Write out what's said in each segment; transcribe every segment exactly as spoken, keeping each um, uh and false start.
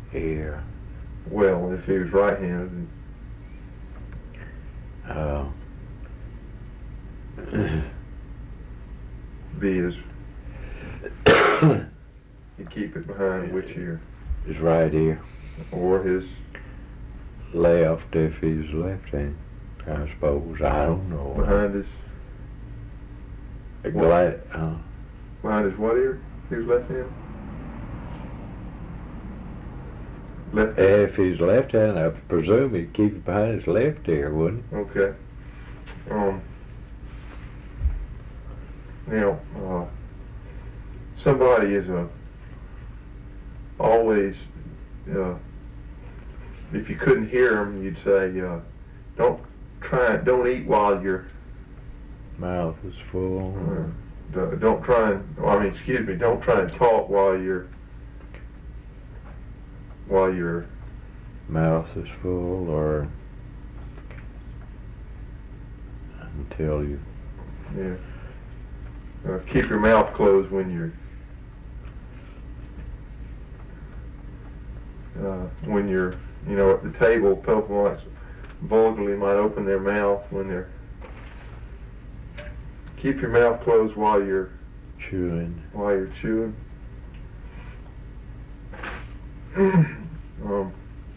ear. Well, if he was right-handed. Uh, be his, he'd keep it behind which ear? his right ear. Or his left if he's left-handed, I suppose. I don't know. Behind his Glad, uh, behind his what ear? He was left-handed? Left-handed? if he's left-handed, I presume he'd keep it behind his left ear, wouldn't he? Okay. Um, now, uh, somebody is uh, always, uh, if you couldn't hear them, you'd say, uh, don't try, don't eat while you're, Mouth is full. uh, d- don't try and, well, I mean, excuse me, don't try and talk while you're, while you're, Mouth is full, or until you. yeah. Uh, keep your mouth closed when you're, uh, when you're, you know, at the table. People might vulgarly might open their mouth when they're. Keep your mouth closed while you're Chewing. while you're chewing. um,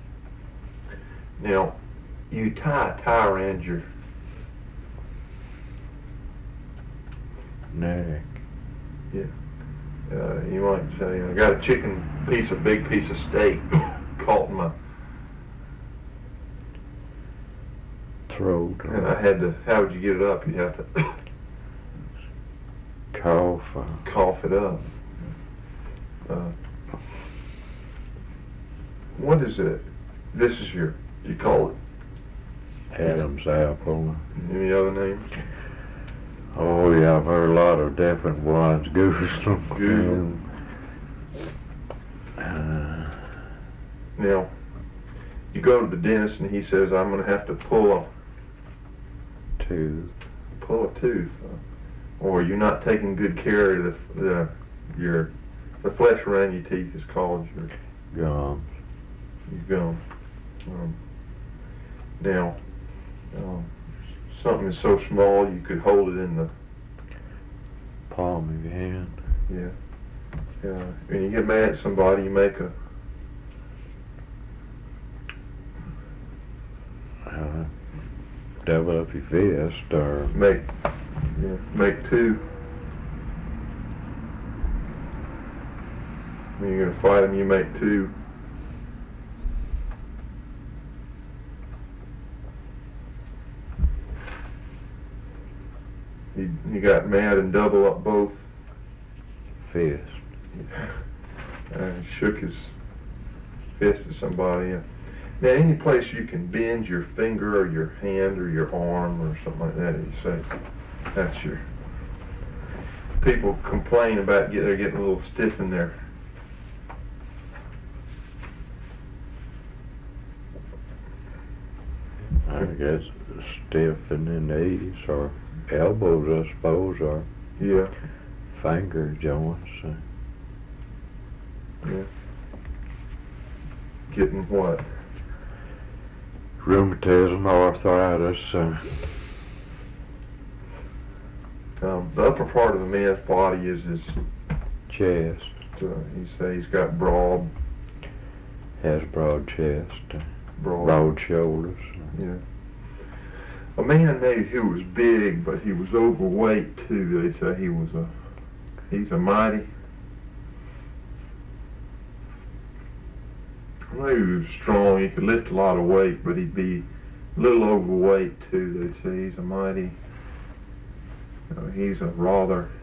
now, you tie a tie around your Neck. Yeah. Uh, you might say, I got a chicken piece, a big piece of steak caught in my Throat. and I had to, how would you get it up? You'd have to Cough. Uh, cough it up. Uh, what is it? This is your, you call it, Adam's apple. any other names? Oh yeah, I've heard a lot of different ones. Goose. Goose. uh, Now, you go to the dentist and he says, I'm going to have to pull a, tooth. pull a tooth. Uh, or you're not taking good care of the, the your the flesh around your teeth is called your Gums. your gum. Um, now, um, something is so small you could hold it in the Palm of your hand. yeah. Uh, when you get mad at somebody, you make a Uh, double up your fist, or make yeah, make two. When you're gonna fight them, you make two. He, he got mad and double up both. fist. And shook his fist at somebody. Now, any place you can bend your finger or your hand or your arm or something like that, you say that's your. People complain about get, they're getting a little stiff in there. I guess stiff in the knees, or elbows, I suppose, or Yeah, finger joints. Uh, yeah. Getting what? rheumatism, arthritis. Uh, Um, the upper part of the man's body is his. chest. Uh, he say he's got broad, Has broad chest. Uh, broad. broad shoulders. Yeah. A man maybe who was big, but he was overweight too. They'd say he was a. He's a mighty. Maybe he was strong. He could lift a lot of weight, but he'd be a little overweight too. They'd say he's a mighty. Uh, he's a rather